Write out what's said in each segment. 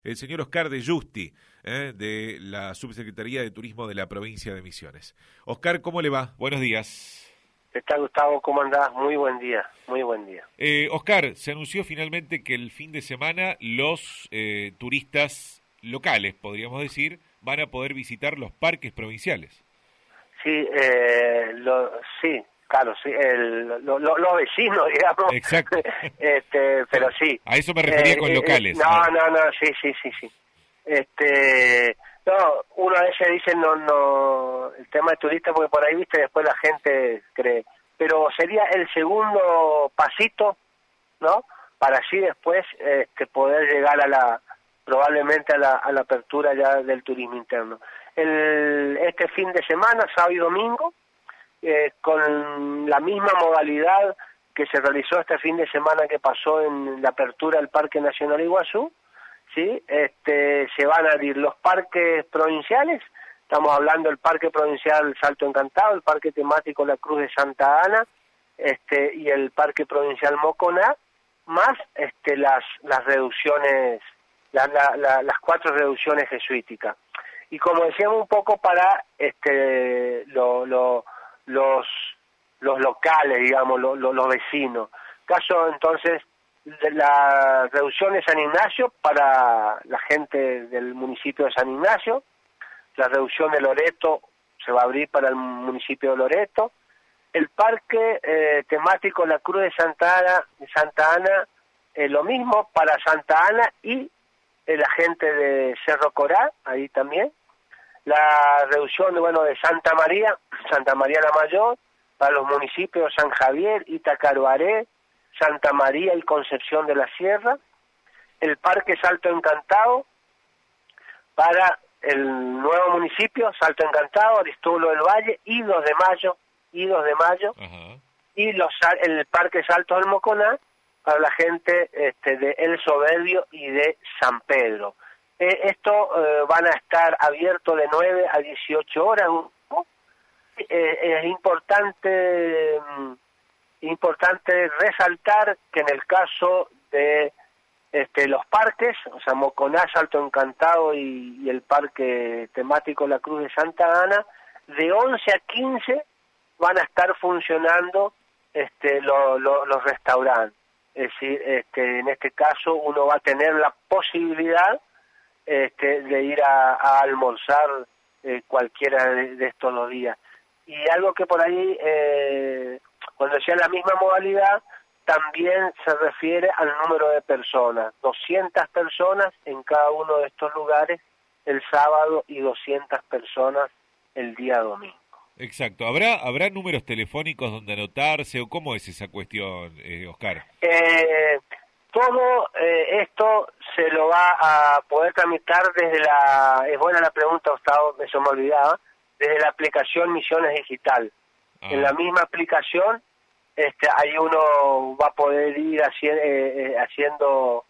El señor Oscar de Justi, de la Subsecretaría de Turismo de la provincia de Misiones. Oscar, ¿cómo le va? Buenos días. ¿Qué tal, Gustavo? ¿Cómo andás? Muy buen día, muy buen día. Oscar, se anunció finalmente que el fin de semana los turistas locales, podríamos decir, van a poder visitar los parques provinciales. Sí, sí, claro, sí, los vecinos, digamos. Exacto. Pero sí. A eso me refería con locales. No, sí. No, uno a veces dice no, el tema de turista, porque por ahí, viste, después la gente cree. Pero sería el segundo pasito, ¿no? Para así después poder llegar probablemente a la apertura ya del turismo interno. Este fin de semana, sábado y domingo, con la misma modalidad que se realizó este fin de semana que pasó en la apertura del Parque Nacional Iguazú, ¿sí? Se van a abrir los parques provinciales. Estamos hablando del Parque Provincial Salto Encantado, el Parque Temático La Cruz de Santa Ana, y el Parque Provincial Moconá, más las reducciones, las 4 reducciones jesuíticas. Y como decíamos, un poco para los locales, digamos, los vecinos. Caso entonces de la reducción de San Ignacio para la gente del municipio de San Ignacio, la reducción de Loreto se va a abrir para el municipio de Loreto, el parque temático La Cruz de Santa Ana, lo mismo para Santa Ana y la gente de Cerro Corá, ahí también, la reducción de Santa María la Mayor, para los municipios de San Javier, Itacaruaré, Santa María y Concepción de la Sierra, el Parque Salto Encantado para el nuevo municipio, Salto Encantado, Aristóbulo del Valle, y 2 de mayo, Ajá. y el Parque Salto del Moconá para la gente de El Soberbio y de San Pedro. Esto van a estar abiertos de 9 a 18 horas, ¿no? Es importante resaltar que en el caso de los parques, o sea, Moconá, Salto Encantado y el Parque Temático La Cruz de Santa Ana, de 11 a 15 van a estar funcionando los restaurantes. Es decir, en este caso uno va a tener la posibilidad de ir a almorzar cualquiera de estos 2 días. Y algo que por ahí, cuando decía la misma modalidad, también se refiere al número de personas, 200 personas en cada uno de estos lugares el sábado y 200 personas el día domingo. Exacto. ¿Habrá números telefónicos donde anotarse o cómo es esa cuestión, Oscar? Todo esto se lo va a poder tramitar es buena la pregunta, Gustavo, eso me olvidaba, desde la aplicación Misiones Digital. En la misma aplicación, ahí uno va a poder ir haciendo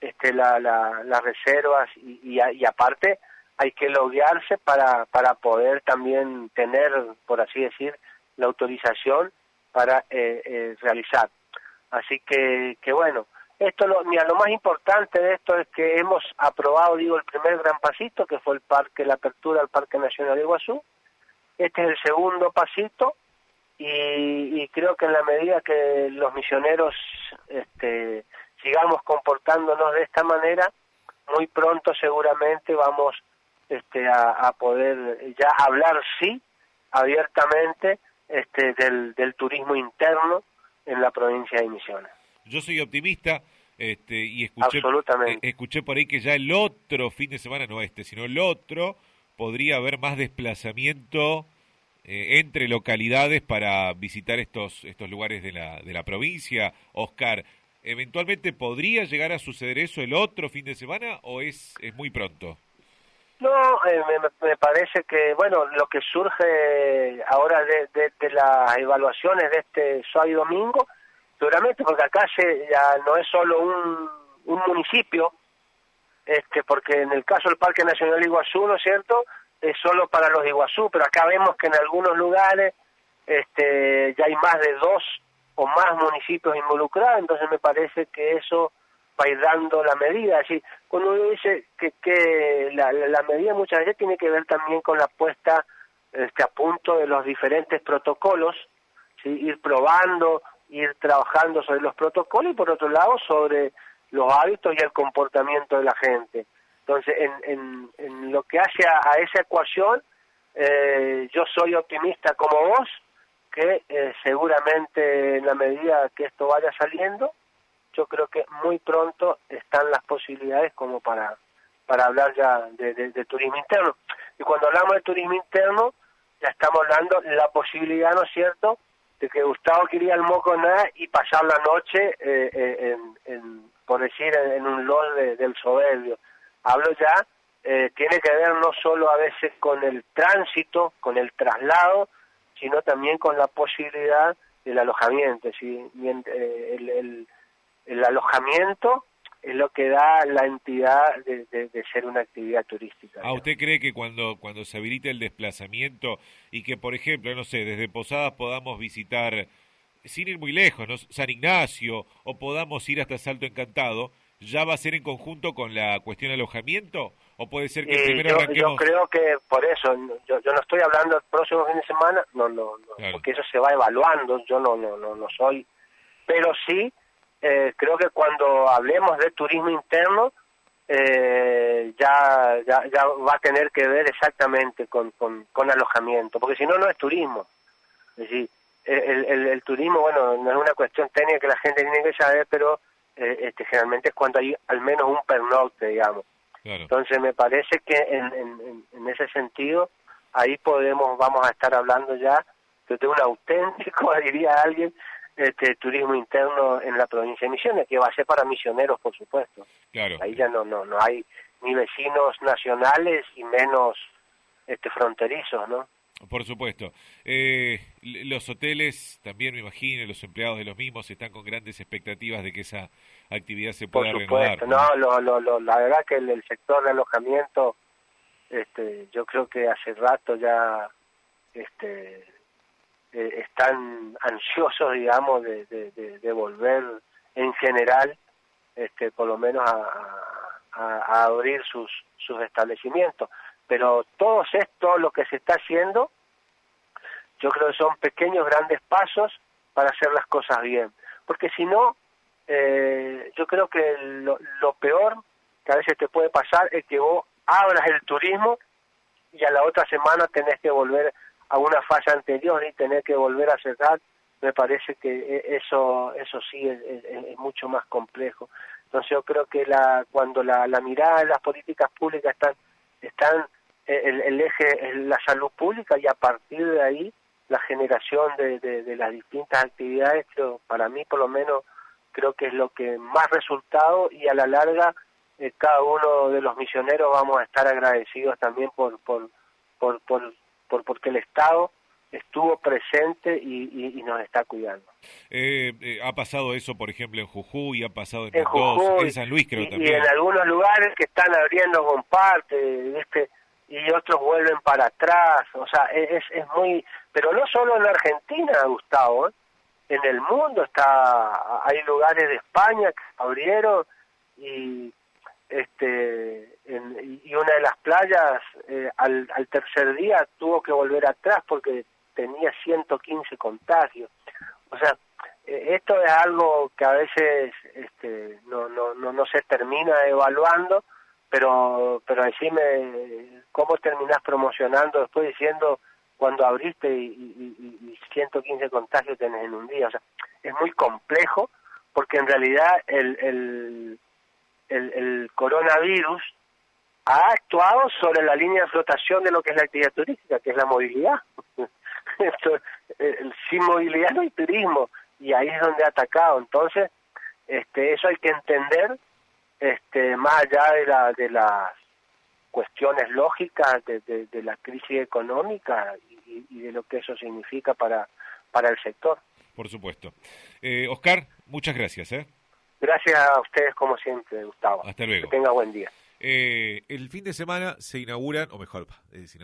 las reservas y aparte hay que loguearse para poder también tener, por así decir, la autorización para realizar. Así que bueno, lo más importante de esto es que hemos aprobado, el primer gran pasito, que fue la apertura del Parque Nacional Iguazú. Este es el segundo pasito y creo que en la medida que los misioneros sigamos comportándonos de esta manera, muy pronto seguramente vamos a poder ya hablar abiertamente del turismo interno en la provincia de Misiones. Yo soy optimista y escuché por ahí que ya el otro fin de semana, no sino el otro, podría haber más desplazamiento entre localidades para visitar estos lugares de la provincia. Oscar, ¿eventualmente podría llegar a suceder eso el otro fin de semana o es muy pronto? No, me parece que, lo que surge ahora de las evaluaciones de este sábado y domingo, seguramente, porque acá ya no es solo un municipio, porque en el caso del Parque Nacional Iguazú, ¿no es cierto?, es solo para los de Iguazú, pero acá vemos que en algunos lugares ya hay más de 2 o más municipios involucrados, entonces me parece que eso va a ir dando la medida. Así, cuando uno dice que la medida muchas veces tiene que ver también con la puesta a punto de los diferentes protocolos, ¿sí? Ir probando, ir trabajando sobre los protocolos y por otro lado sobre los hábitos y el comportamiento de la gente. Entonces, en lo que hace a esa ecuación, yo soy optimista como vos, que seguramente en la medida que esto vaya saliendo, yo creo que muy pronto están las posibilidades como para hablar ya de turismo interno. Y cuando hablamos de turismo interno, ya estamos hablando de la posibilidad, ¿no es cierto?, de que Gustavo quería el Moconá y pasar la noche, por decir, en un lodge del Soberbio. Hablo ya, tiene que ver no solo a veces con el tránsito, con el traslado, sino también con la posibilidad del alojamiento. ¿Sí? El alojamiento es lo que da la entidad de ser una actividad turística. ¿A usted cree que cuando se habilite el desplazamiento y que, por ejemplo, no sé, desde Posadas podamos visitar, sin ir muy lejos, ¿no?, San Ignacio, o podamos ir hasta Salto Encantado, ya va a ser en conjunto con la cuestión de alojamiento? ¿O puede ser que primero arranquemos? Yo creo que por eso, yo no estoy hablando del próximo fin de semana, no, claro, porque eso se va evaluando, yo no soy, pero sí, creo que cuando hablemos de turismo interno, ya va a tener que ver exactamente con alojamiento, porque si no, no es turismo. Es decir, el turismo, bueno, no es una cuestión técnica que la gente tiene que saber, pero generalmente es cuando hay al menos un pernocte, digamos. Claro. Entonces me parece que en ese sentido, ahí vamos a estar hablando ya de un auténtico, diría alguien, turismo interno en la provincia de Misiones, que va a ser para misioneros, por supuesto. Claro. Ahí ya no hay ni vecinos nacionales y menos fronterizos, ¿no? Por supuesto. Los hoteles también, me imagino, los empleados de los mismos están con grandes expectativas de que esa actividad se pueda reanudar. Por supuesto, la verdad que el sector de alojamiento, yo creo que hace rato ya están ansiosos, digamos, de volver en general, por lo menos a abrir sus establecimientos. Pero todo lo que se está haciendo, yo creo que son pequeños, grandes pasos para hacer las cosas bien. Porque si no, yo creo que lo peor que a veces te puede pasar es que vos abras el turismo y a la otra semana tenés que volver a una fase anterior y tener que volver a cerrar. Me parece que eso sí es mucho más complejo. Entonces yo creo que cuando la mirada de las políticas públicas están el eje es la salud pública, y a partir de ahí la generación de las distintas actividades, creo, para mí por lo menos, creo que es lo que más resultado, y a la larga cada uno de los misioneros vamos a estar agradecidos también porque el Estado estuvo presente y nos está cuidando. Ha pasado eso, por ejemplo, en Jujuy, ha pasado en Mendoza, en San Luis creo también. Y en algunos lugares que están abriendo con parte, y otros vuelven para atrás, o sea, es muy... Pero no solo en Argentina, Gustavo, en el mundo hay lugares de España que abrieron y una de las playas al tercer día tuvo que volver atrás porque tenía 115 contagios. O sea, esto es algo que a veces no se termina evaluando, pero decime cómo terminás promocionando después diciendo cuando abriste y 115 contagios tenés en un día. O sea, es muy complejo porque en realidad el coronavirus ha actuado sobre la línea de flotación de lo que es la actividad turística, que es la movilidad. Sin movilidad no hay turismo, y ahí es donde ha atacado. Entonces, eso hay que entender, más allá de las cuestiones lógicas de la crisis económica y de lo que eso significa para el sector. Por supuesto. Oscar, muchas gracias. Gracias a ustedes como siempre, Gustavo. Hasta luego. Que tenga buen día. El fin de semana se inauguran, o mejor,